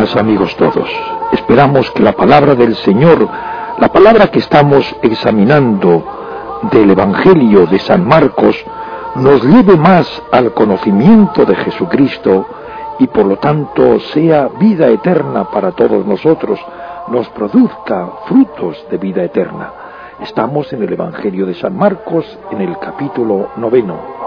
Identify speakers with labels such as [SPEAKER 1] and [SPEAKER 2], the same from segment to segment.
[SPEAKER 1] días, amigos todos. Esperamos que la palabra del Señor, la palabra que estamos examinando del Evangelio de San Marcos, nos lleve más al conocimiento de Jesucristo y por lo tanto sea vida eterna para todos nosotros, nos produzca frutos de vida eterna. Estamos en el Evangelio de San Marcos, en el capítulo 9.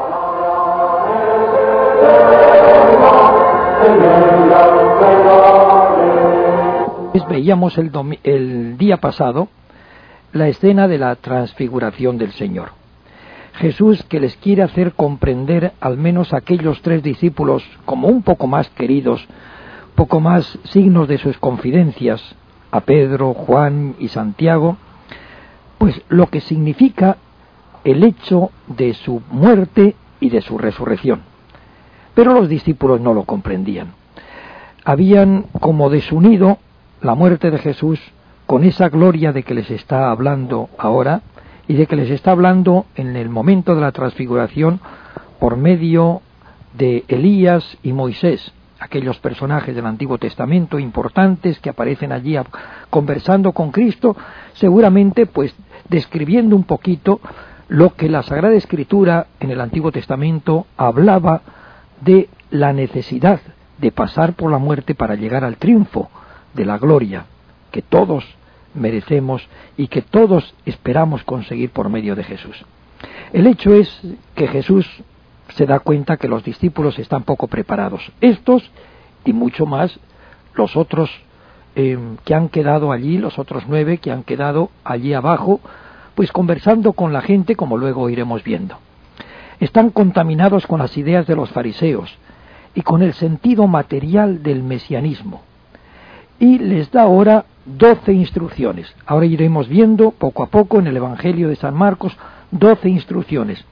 [SPEAKER 2] Veíamos el día pasado la escena de la transfiguración del Señor. Jesús, que les quiere hacer comprender al menos a aquellos 3 discípulos como un poco más queridos, poco más signos de sus confidencias, a Pedro, Juan y Santiago, pues lo que significa el hecho de su muerte y de su resurrección. Pero los discípulos no lo comprendían. Habían como desunido la muerte de Jesús con esa gloria de que les está hablando ahora y de que les está hablando en el momento de la transfiguración por medio de Elías y Moisés, aquellos personajes del Antiguo Testamento importantes que aparecen allí conversando con Cristo, seguramente pues describiendo un poquito lo que la Sagrada Escritura en el Antiguo Testamento hablaba de la necesidad de pasar por la muerte para llegar al triunfo de la gloria que todos merecemos y que todos esperamos conseguir por medio de Jesús. El hecho es que Jesús se da cuenta que los discípulos están poco preparados. Estos y mucho más los otros que han quedado allí, los otros 9 que han quedado allí abajo, pues conversando con la gente, como luego iremos viendo. Están contaminados con las ideas de los fariseos y con el sentido material del mesianismo. Y les da ahora 12 instrucciones. Ahora iremos viendo poco a poco en el Evangelio de San Marcos 12 instrucciones.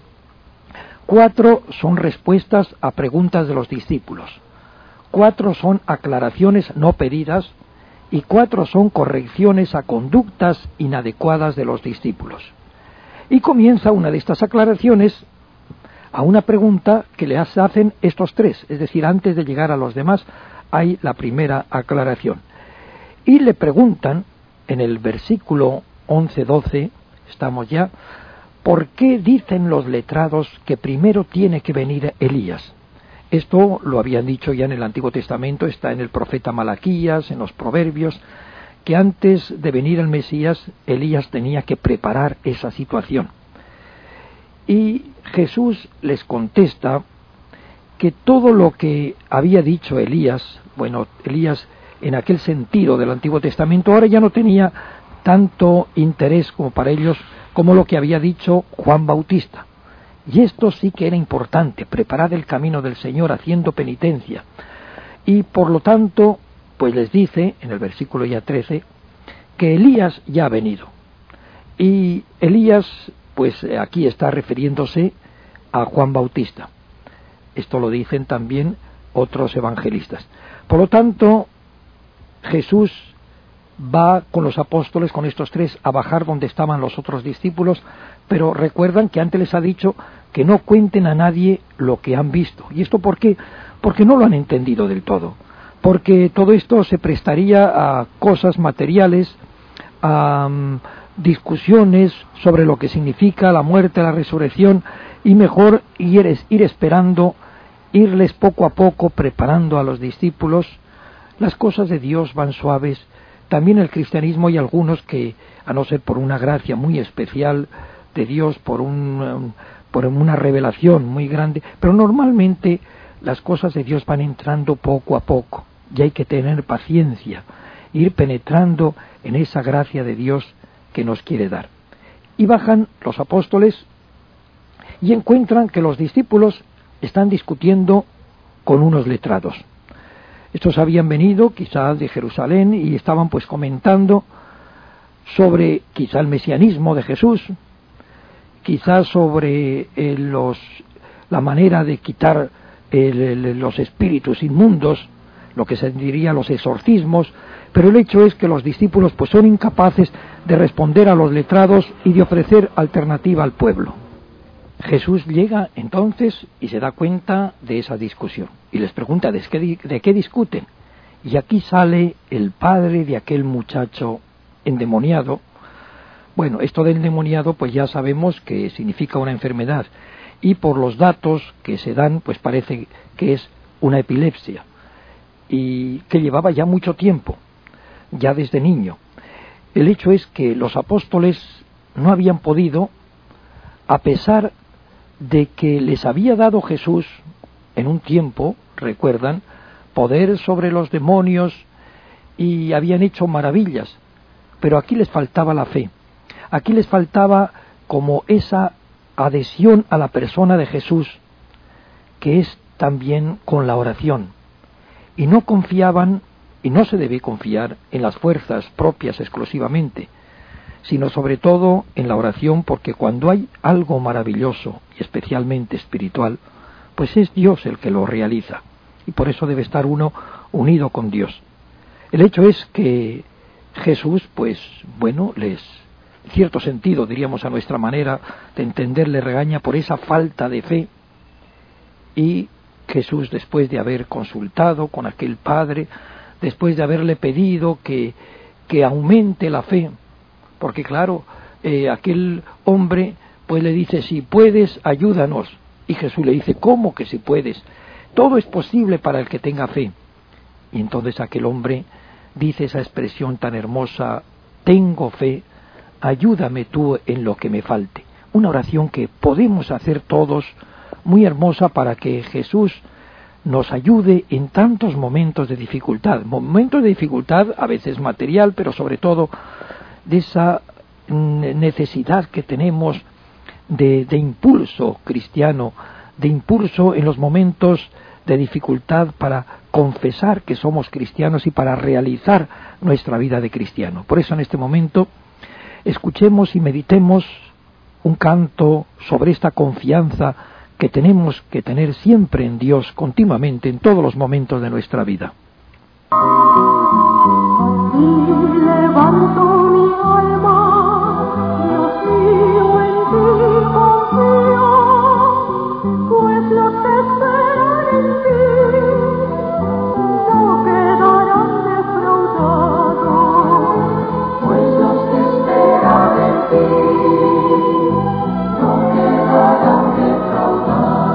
[SPEAKER 2] 4 son respuestas a preguntas de los discípulos. 4 son aclaraciones no pedidas y 4 son correcciones a conductas inadecuadas de los discípulos. Y comienza una de estas aclaraciones a una pregunta que le hacen estos 3, es decir, antes de llegar a los demás hay la primera aclaración. Y le preguntan, en el versículo 11-12, estamos ya, ¿por qué dicen los letrados que primero tiene que venir Elías? Esto lo habían dicho ya en el Antiguo Testamento, está en el profeta Malaquías, en los Proverbios, que antes de venir el Mesías, Elías tenía que preparar esa situación. Y Jesús les contesta que todo lo que había dicho Elías, Elías en aquel sentido del Antiguo Testamento, ahora ya no tenía tanto interés como para ellos como lo que había dicho Juan Bautista. Y esto sí que era importante, preparar el camino del Señor haciendo penitencia. Y por lo tanto, pues les dice, en el versículo ya 13, que Elías ya ha venido. Y Elías, pues aquí está refiriéndose a Juan Bautista. Esto lo dicen también otros evangelistas. Por lo tanto, Jesús va con los apóstoles, con estos 3, a bajar donde estaban los otros discípulos, pero recuerdan que antes les ha dicho que no cuenten a nadie lo que han visto. ¿Y esto por qué? Porque no lo han entendido del todo. Porque todo esto se prestaría a cosas materiales, a discusiones sobre lo que significa la muerte, la resurrección, y mejor ir esperando, irles poco a poco preparando a los discípulos. Las cosas de Dios van suaves. También el cristianismo hay algunos que, a no ser por una gracia muy especial de Dios, por una revelación muy grande, pero normalmente las cosas de Dios van entrando poco a poco, y hay que tener paciencia, ir penetrando en esa gracia de Dios que nos quiere dar. Y bajan los apóstoles y encuentran que los discípulos están discutiendo con unos letrados. Estos habían venido quizás de Jerusalén y estaban pues comentando sobre quizá el mesianismo de Jesús, quizás sobre la manera de quitar los espíritus inmundos, lo que se diría los exorcismos, pero el hecho es que los discípulos pues son incapaces de responder a los letrados y de ofrecer alternativa al pueblo. Jesús llega entonces y se da cuenta de esa discusión y les pregunta ¿de qué discuten? Y aquí sale el padre de aquel muchacho endemoniado. Bueno, esto del endemoniado pues ya sabemos que significa una enfermedad, y por los datos que se dan pues parece que es una epilepsia, y que llevaba ya mucho tiempo, ya desde niño. El hecho es que los apóstoles no habían podido, a pesar de que les había dado Jesús en un tiempo, recuerdan, poder sobre los demonios y habían hecho maravillas, pero aquí les faltaba la fe, aquí les faltaba como esa adhesión a la persona de Jesús, que es también con la oración, y no confiaban, y no se debe confiar en las fuerzas propias exclusivamente, sino sobre todo en la oración, porque cuando hay algo maravilloso y especialmente espiritual, pues es Dios el que lo realiza, y por eso debe estar uno unido con Dios. El hecho es que Jesús, pues bueno, en cierto sentido, diríamos a nuestra manera de entender, le regaña por esa falta de fe, y Jesús, después de haber consultado con aquel padre, después de haberle pedido que aumente la fe, porque claro, aquel hombre pues le dice, si puedes, ayúdanos, y Jesús le dice, ¿cómo que si puedes? Todo es posible para el que tenga fe. Y entonces aquel hombre dice esa expresión tan hermosa, tengo fe, ayúdame tú en lo que me falte. Una oración que podemos hacer todos, muy hermosa, para que Jesús nos ayude en tantos momentos de dificultad a veces material, pero sobre todo de esa necesidad que tenemos de impulso cristiano, de impulso en los momentos de dificultad para confesar que somos cristianos y para realizar nuestra vida de cristiano. Por eso en este momento escuchemos y meditemos un canto sobre esta confianza que tenemos que tener siempre en Dios, continuamente, en todos los momentos de nuestra vida.
[SPEAKER 3] Y levanto mi alma, Dios mío, en ti confío, pues los que esperan en ti no quedarán defraudados, pues los que esperan en ti no quedarán defraudados.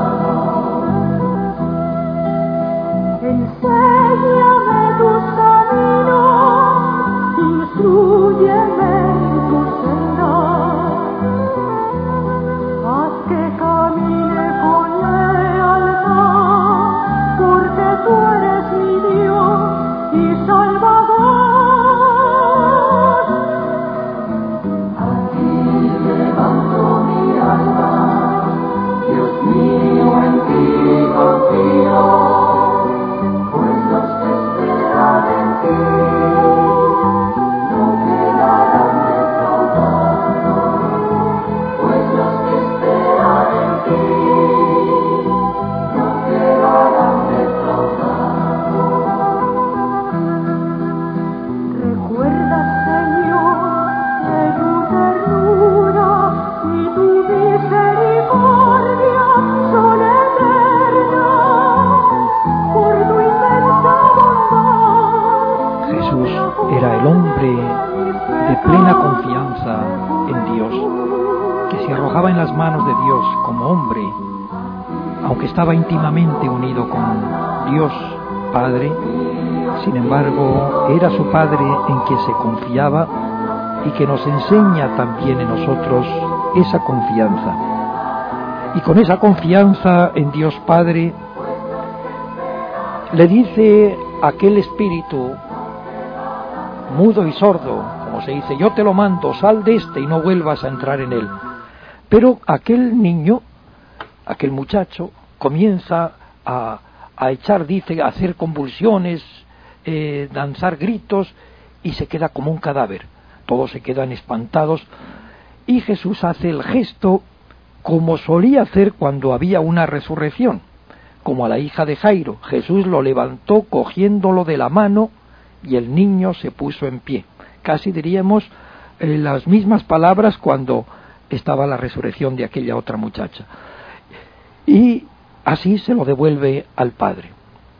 [SPEAKER 3] Enséñame tus caminos, instrúyeme en tu senda, haz que camine con lealtad, porque tú eres mi Dios y Salvador. A ti levanto mi alma, Dios mío, en ti confío.
[SPEAKER 2] Era el hombre de plena confianza en Dios, que se arrojaba en las manos de Dios como hombre, aunque estaba íntimamente unido con Dios Padre. Sin embargo, era su Padre en quien se confiaba y que nos enseña también en nosotros esa confianza. Y con esa confianza en Dios Padre, le dice aquel espíritu mudo y sordo, como se dice, yo te lo mando, sal de y no vuelvas a entrar en él. Pero aquel niño, aquel muchacho, comienza a echar, dice, a hacer convulsiones, danzar gritos, y se queda como un cadáver. Todos se quedan espantados, y Jesús hace el gesto como solía hacer cuando había una resurrección, como a la hija de Jairo. Jesús lo levantó cogiéndolo de la mano, y el niño se puso en pie. Casi diríamos las mismas palabras cuando estaba la resurrección de aquella otra muchacha. Y así se lo devuelve al Padre.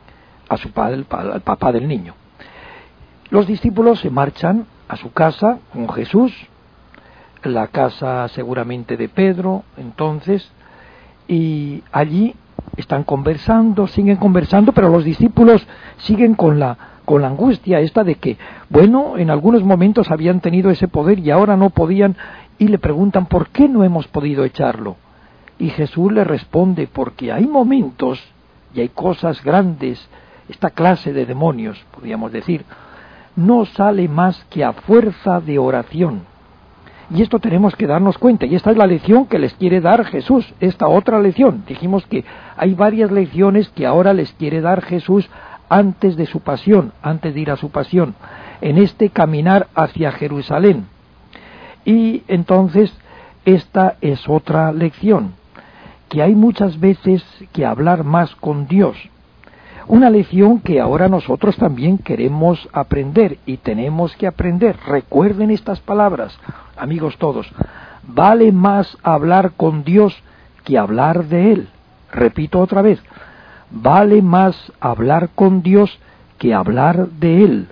[SPEAKER 2] a su padre, al papá del niño. Los discípulos se marchan a su casa con Jesús, la casa seguramente de Pedro, entonces, y allí están conversando, siguen conversando, pero los discípulos siguen con la angustia esta de que, bueno, en algunos momentos habían tenido ese poder y ahora no podían, y le preguntan, ¿por qué no hemos podido echarlo? Y Jesús le responde, porque hay momentos y hay cosas grandes, esta clase de demonios, podríamos decir, no sale más que a fuerza de oración. Y esto tenemos que darnos cuenta, y esta es la lección que les quiere dar Jesús, esta otra lección. Dijimos que hay varias lecciones que ahora les quiere dar Jesús antes de su pasión, antes de ir a su pasión, en este caminar hacia Jerusalén. Y entonces, esta es otra lección, que hay muchas veces que hablar más con Dios. Una lección que ahora nosotros también queremos aprender y tenemos que aprender. Recuerden estas palabras, amigos todos. Vale más hablar con Dios que hablar de Él. Repito otra vez. Vale más hablar con Dios que hablar de Él.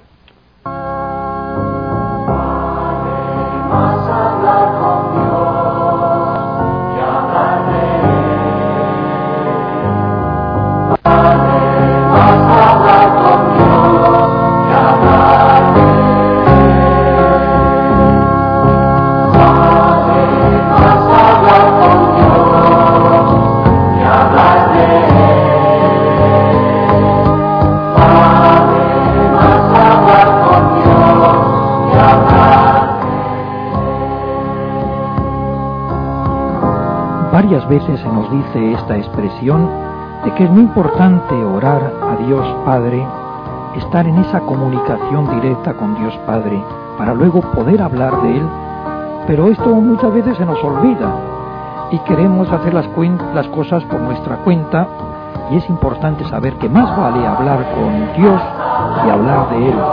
[SPEAKER 2] Varias veces se nos dice esta expresión de que es muy importante orar a Dios Padre, estar en esa comunicación directa con Dios Padre, para luego poder hablar de Él, pero esto muchas veces se nos olvida y queremos hacer las cosas por nuestra cuenta, y es importante saber que más vale hablar con Dios que hablar de Él.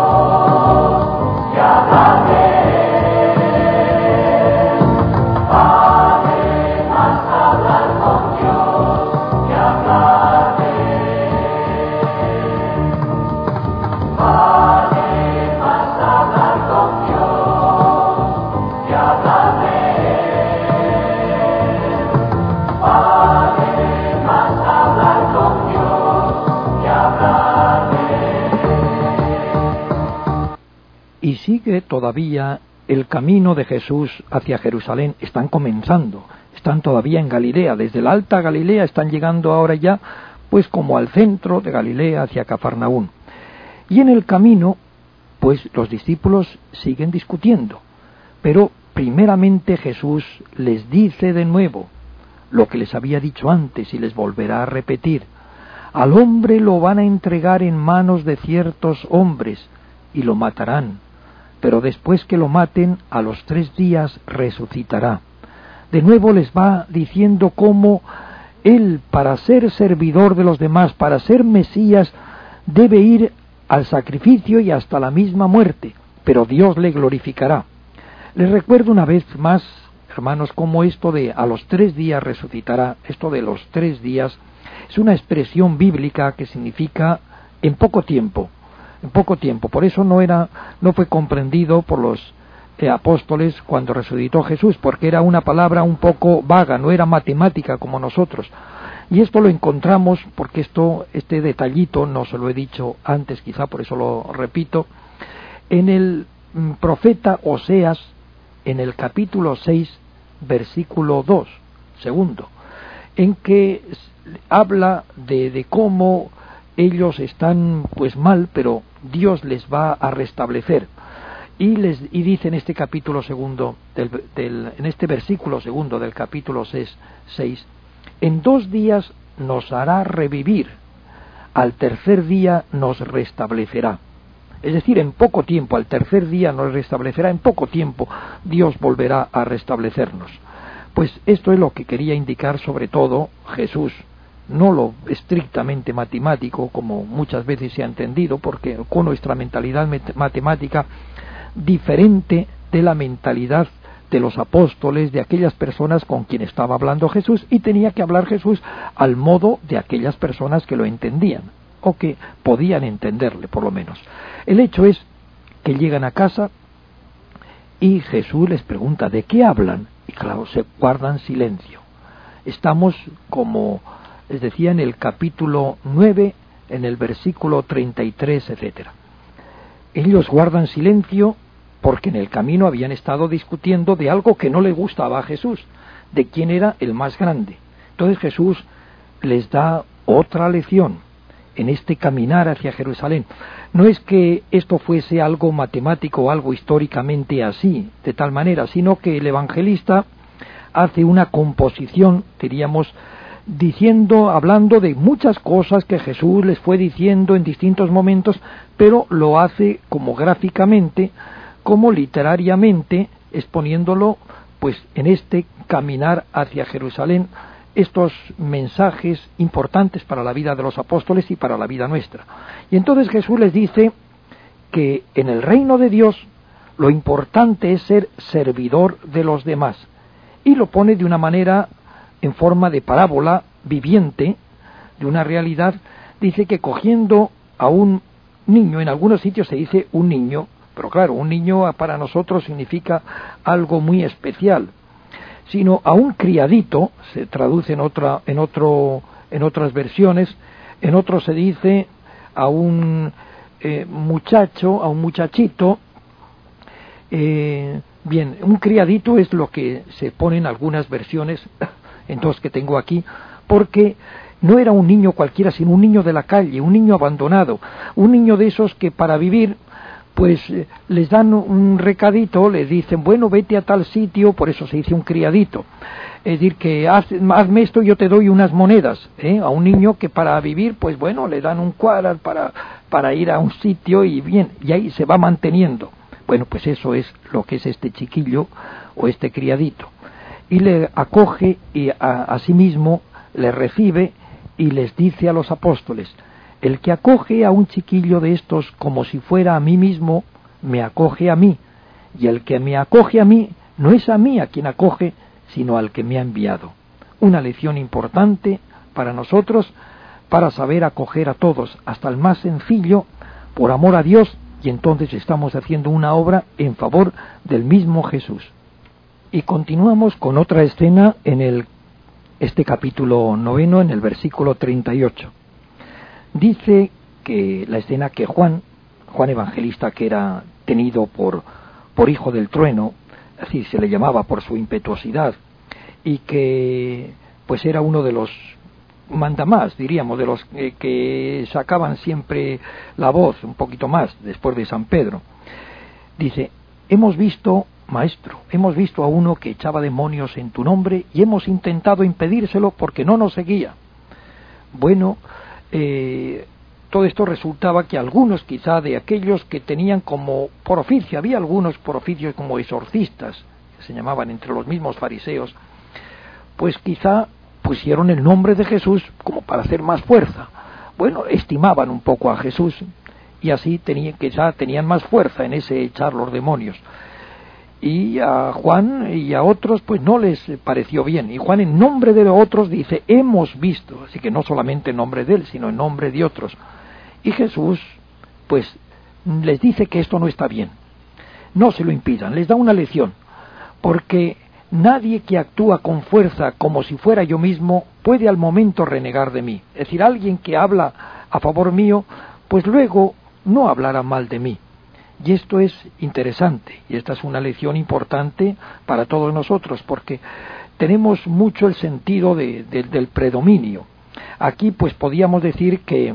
[SPEAKER 2] Y sigue todavía el camino de Jesús hacia Jerusalén. Están comenzando, están todavía en Galilea. Desde la Alta Galilea están llegando ahora ya, pues como al centro de Galilea, hacia Cafarnaún. Y en el camino, pues los discípulos siguen discutiendo. Pero primeramente Jesús les dice de nuevo lo que les había dicho antes y les volverá a repetir. Al hombre lo van a entregar en manos de ciertos hombres y lo matarán. Pero después que lo maten, a los 3 días resucitará. De nuevo les va diciendo cómo él, para ser servidor de los demás, para ser Mesías, debe ir al sacrificio y hasta la misma muerte, pero Dios le glorificará. Les recuerdo una vez más, hermanos, cómo esto de a los 3 días resucitará, esto de los 3 días, es una expresión bíblica que significa en poco tiempo. En poco tiempo. Por eso no fue comprendido por los apóstoles cuando resucitó Jesús, porque era una palabra un poco vaga, no era matemática como nosotros. Y esto lo encontramos, porque este detallito no se lo he dicho antes, quizá por eso lo repito, en el profeta Oseas, en el capítulo 6, versículo 2, segundo, en que habla de cómo ellos están pues mal, pero Dios les va a restablecer. Y dice en este capítulo segundo, en este versículo segundo del capítulo 6, en 2 días nos hará revivir, al tercer día nos restablecerá. Es decir, en poco tiempo, al tercer día nos restablecerá, en poco tiempo Dios volverá a restablecernos. Pues esto es lo que quería indicar sobre todo Jesús. No lo estrictamente matemático, como muchas veces se ha entendido, porque con nuestra mentalidad matemática, diferente de la mentalidad de los apóstoles, de aquellas personas con quien estaba hablando Jesús, y tenía que hablar Jesús al modo de aquellas personas que lo entendían. o que podían entenderle por lo menos. El hecho es que llegan a casa y Jesús les pregunta ¿de qué hablan? Y claro, se guardan silencio. Estamos, como les decía, en el capítulo 9, en el versículo 33, etcétera. Ellos guardan silencio porque en el camino habían estado discutiendo de algo que no le gustaba a Jesús, de quién era el más grande. Entonces Jesús les da otra lección en este caminar hacia Jerusalén. No es que esto fuese algo matemático o algo históricamente así, de tal manera, sino que el evangelista hace una composición, diríamos, hablando de muchas cosas que Jesús les fue diciendo en distintos momentos, pero lo hace como gráficamente, como literariamente, exponiéndolo pues en este caminar hacia Jerusalén, estos mensajes importantes para la vida de los apóstoles y para la vida nuestra. Y entonces Jesús les dice que en el reino de Dios lo importante es ser servidor de los demás, y lo pone de una manera en forma de parábola viviente, de una realidad. Dice que cogiendo a un niño, en algunos sitios se dice un niño, pero claro, un niño para nosotros significa algo muy especial, sino a un criadito, se traduce en otras versiones, en otros se dice a un muchacho, a un muchachito. Bien, un criadito es lo que se pone en algunas versiones, en dos que tengo aquí, porque no era un niño cualquiera, sino un niño de la calle, un niño abandonado, un niño de esos que para vivir pues les dan un recadito, les dicen, bueno, vete a tal sitio, por eso se dice un criadito. Es decir, que hazme esto y yo te doy unas monedas, a un niño que para vivir, pues bueno, le dan un cuadro para ir a un sitio y bien, y ahí se va manteniendo. Bueno, pues eso es lo que es este chiquillo o este criadito. Y le acoge y a sí mismo le recibe y les dice a los apóstoles, el que acoge a un chiquillo de estos como si fuera a mí mismo, me acoge a mí, y el que me acoge a mí, no es a mí a quien acoge, sino al que me ha enviado. Una lección importante para nosotros, para saber acoger a todos, hasta el más sencillo, por amor a Dios, y entonces estamos haciendo una obra en favor del mismo Jesús. Y continuamos con otra escena en este capítulo 9, en el versículo 38. Dice que la escena que Juan Evangelista, que era tenido por hijo del trueno, así se le llamaba por su impetuosidad, y que pues era uno de los mandamás, diríamos, de los que sacaban siempre la voz un poquito más después de San Pedro. Dice, hemos visto, maestro, hemos visto a uno que echaba demonios en tu nombre y hemos intentado impedírselo porque no nos seguía. Bueno, todo esto resultaba que algunos quizá de aquellos que tenían como por oficio, había algunos por oficio como exorcistas, que se llamaban entre los mismos fariseos, pues quizá pusieron el nombre de Jesús como para hacer más fuerza. Bueno, estimaban un poco a Jesús y así tenían más fuerza en ese echar los demonios. Y a Juan y a otros pues no les pareció bien, y Juan en nombre de otros dice, hemos visto, así que no solamente en nombre de él, sino en nombre de otros. Y Jesús pues les dice que esto no está bien, no se lo impidan, les da una lección, porque nadie que actúa con fuerza como si fuera yo mismo puede al momento renegar de mí. Es decir, alguien que habla a favor mío, pues luego no hablará mal de mí. Y esto es interesante, y esta es una lección importante para todos nosotros, porque tenemos mucho el sentido del predominio. Aquí pues podíamos decir que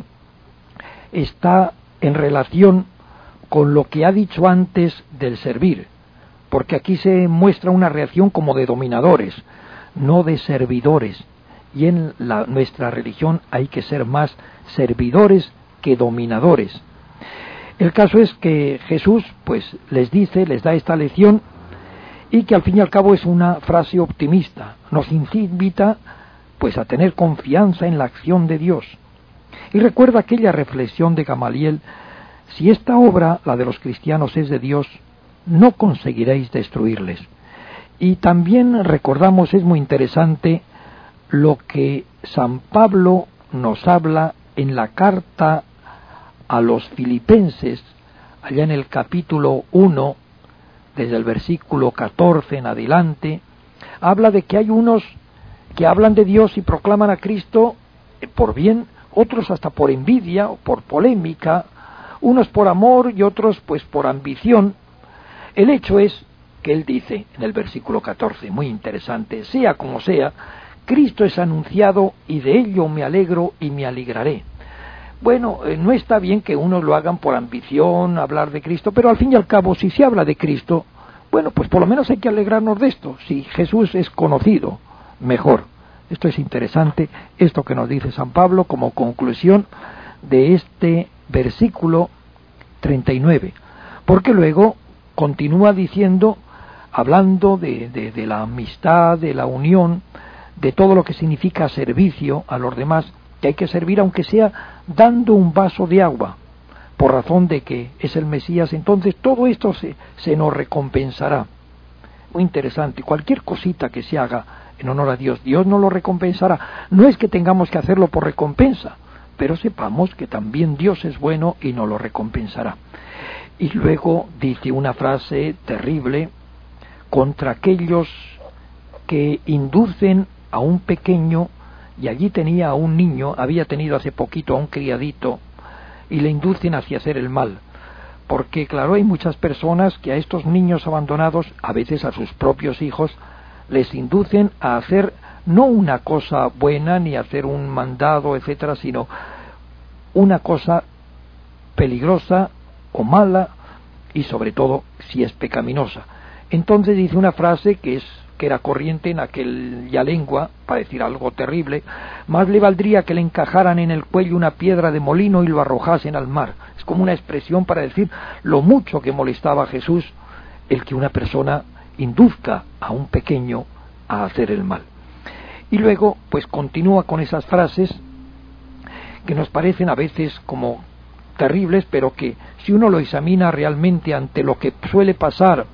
[SPEAKER 2] está en relación con lo que ha dicho antes del servir, porque aquí se muestra una reacción como de dominadores, no de servidores, y en nuestra religión hay que ser más servidores que dominadores. El caso es que Jesús pues les da esta lección, y que al fin y al cabo es una frase optimista, nos invita pues a tener confianza en la acción de Dios. Y recuerda aquella reflexión de Gamaliel, si esta obra, la de los cristianos, es de Dios, no conseguiréis destruirles. Y también recordamos, es muy interesante, lo que San Pablo nos habla en la carta a los Filipenses, allá en el capítulo 1, desde el versículo 14 en adelante, habla de que hay unos que hablan de Dios y proclaman a Cristo por bien, otros hasta por envidia o por polémica, unos por amor y otros pues por ambición. El hecho es que él dice en el versículo 14, muy interesante: sea como sea, Cristo es anunciado y de ello me alegro y me alegraré. Bueno, no está bien que unos lo hagan por ambición, hablar de Cristo, pero al fin y al cabo, si se habla de Cristo, bueno, pues por lo menos hay que alegrarnos de esto. Si Jesús es conocido, mejor. Esto es interesante, esto que nos dice San Pablo como conclusión de este versículo 39, porque luego continúa diciendo, hablando de la amistad, de la unión, de todo lo que significa servicio a los demás, que hay que servir aunque sea dando un vaso de agua, por razón de que es el Mesías. Entonces todo esto se nos recompensará. Muy interesante, cualquier cosita que se haga en honor a Dios, Dios nos lo recompensará. No es que tengamos que hacerlo por recompensa, pero sepamos que también Dios es bueno y nos lo recompensará. Y luego dice una frase terrible contra aquellos que inducen a un pequeño, y allí tenía a un niño, había tenido hace poquito a un criadito, y le inducen hacia hacer el mal. Porque claro, hay muchas personas que a estos niños abandonados, a veces a sus propios hijos, les inducen a hacer no una cosa buena ni a hacer un mandado, etcétera, sino una cosa peligrosa o mala, y sobre todo si es pecaminosa. Entonces dice una frase que era corriente en aquella lengua, para decir algo terrible: más le valdría que le encajaran en el cuello una piedra de molino y lo arrojasen al mar. Es como una expresión para decir lo mucho que molestaba a Jesús el que una persona induzca a un pequeño a hacer el mal. Y luego pues continúa con esas frases que nos parecen a veces como terribles, pero que si uno lo examina realmente ante lo que suele pasar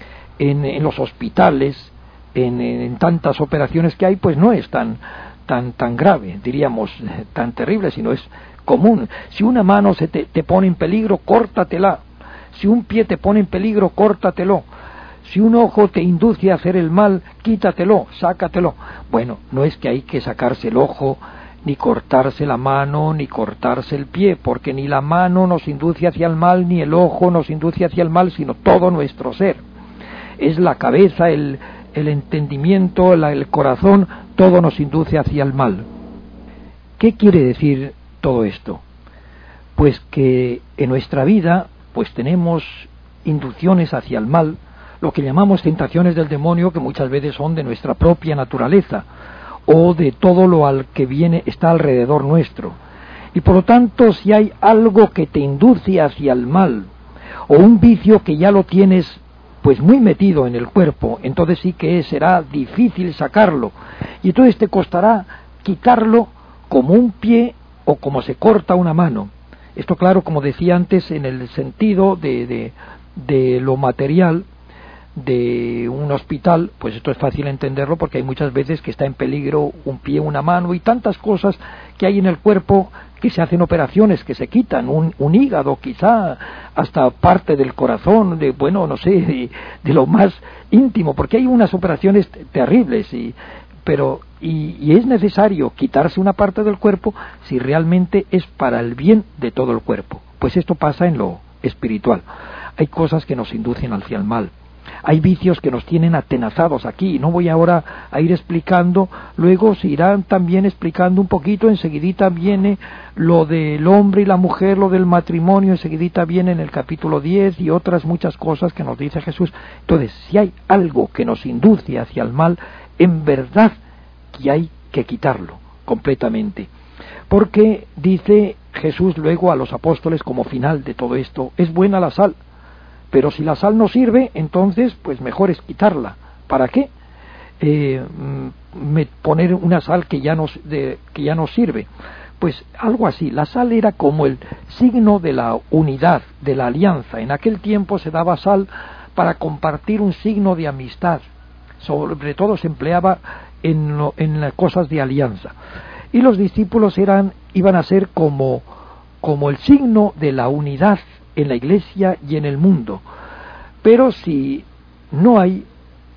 [SPEAKER 2] en los hospitales, en tantas operaciones que hay, pues no es tan grave, diríamos, tan terrible, sino es común. Si una mano te pone en peligro, córtatela. Si un pie te pone en peligro, córtatelo. Si un ojo te induce a hacer el mal, quítatelo, sácatelo. Bueno, no es que hay que sacarse el ojo, ni cortarse la mano, ni cortarse el pie, porque ni la mano nos induce hacia el mal, ni el ojo nos induce hacia el mal, sino todo nuestro ser. Es la cabeza, el entendimiento, el corazón, todo nos induce hacia el mal. ¿Qué quiere decir todo esto? Pues que en nuestra vida pues tenemos inducciones hacia el mal, lo que llamamos tentaciones del demonio, que muchas veces son de nuestra propia naturaleza o de todo lo al que está alrededor nuestro. Y por lo tanto, si hay algo que te induce hacia el mal o un vicio que ya lo tienes pues muy metido en el cuerpo, entonces sí que será difícil sacarlo, y entonces te costará quitarlo como un pie o como se corta una mano. Esto, claro, como decía antes, en el sentido de lo material de un hospital, pues esto es fácil entenderlo, porque hay muchas veces que está en peligro un pie, una mano y tantas cosas que hay en el cuerpo, que se hacen operaciones, que se quitan un hígado, quizá hasta parte del corazón, no sé, de lo más íntimo, porque hay unas operaciones terribles, pero es necesario quitarse una parte del cuerpo si realmente es para el bien de todo el cuerpo. Pues esto pasa en lo espiritual. Hay cosas que nos inducen hacia el mal. Hay vicios que nos tienen atenazados aquí. No voy ahora a ir explicando, luego se irán también explicando un poquito, enseguidita viene lo del hombre y la mujer, lo del matrimonio, enseguidita viene en el capítulo 10 y otras muchas cosas que nos dice Jesús. Entonces, si hay algo que nos induce hacia el mal, en verdad que hay que quitarlo completamente. Porque dice Jesús luego a los apóstoles como final de todo esto: es buena la sal, pero si la sal no sirve, entonces pues mejor es quitarla. ¿Para qué? Poner una sal que ya no sirve. Pues algo así. La sal era como el signo de la unidad, de la alianza. En aquel tiempo se daba sal para compartir un signo de amistad. Sobre todo se empleaba en cosas de alianza. y los discípulos iban a ser como el signo de la unidad en la Iglesia y en el mundo. Pero si no hay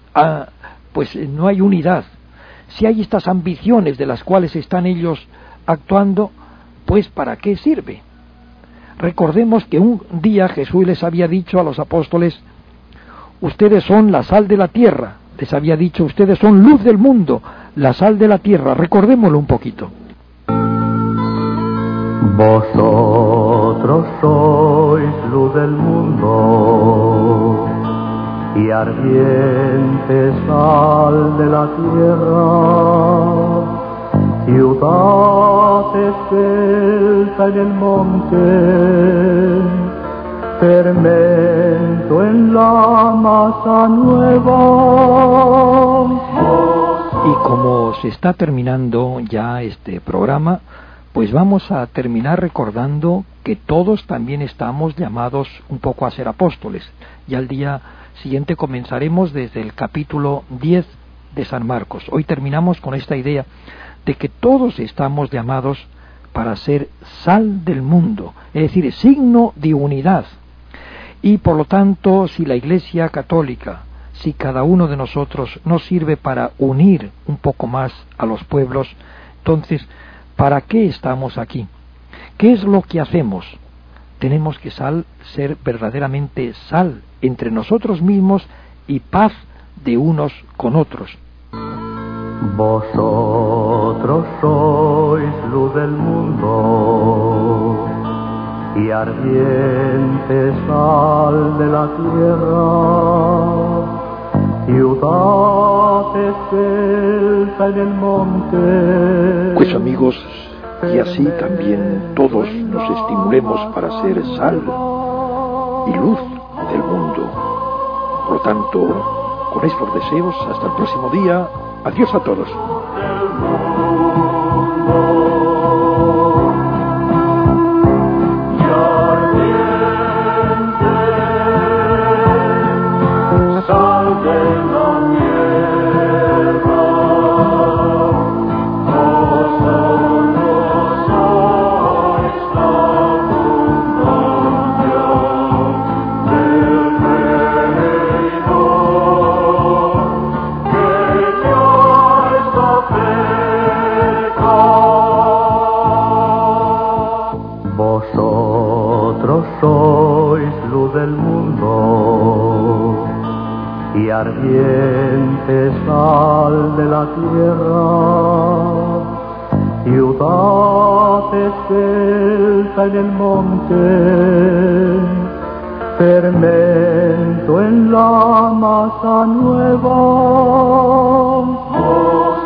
[SPEAKER 2] no hay unidad, si hay estas ambiciones de las cuales están ellos actuando, pues ¿para qué sirve? Recordemos que un día Jesús les había dicho a los apóstoles: ustedes son la sal de la tierra. Les había dicho: ustedes son luz del mundo, la sal de la tierra. Recordémoslo un poquito.
[SPEAKER 4] Vosotros sois luz del mundo y ardiente sal de la tierra, ciudad esbelta en el monte, fermento en la masa nueva.
[SPEAKER 2] Y como se está terminando ya este programa, pues vamos a terminar recordando que todos también estamos llamados un poco a ser apóstoles. Y al día siguiente comenzaremos desde el capítulo 10 de San Marcos. Hoy terminamos con esta idea de que todos estamos llamados para ser sal del mundo, es decir, signo de unidad. Y por lo tanto, si la Iglesia Católica, si cada uno de nosotros nos sirve para unir un poco más a los pueblos, entonces, ¿para qué estamos aquí? ¿Qué es lo que hacemos? Tenemos que ser verdaderamente sal entre nosotros mismos y paz de unos con otros.
[SPEAKER 4] Vosotros sois luz del mundo y ardiente sal de la tierra, ciudad esbelta en el monte.
[SPEAKER 1] Pues amigos, y así también todos nos estimulemos para ser sal y luz del mundo. Por lo tanto, con estos deseos, hasta el próximo día. Adiós a todos.
[SPEAKER 4] Sois luz del mundo y ardiente sal de la tierra, ciudad esbelta en el monte, fermento en la masa nueva.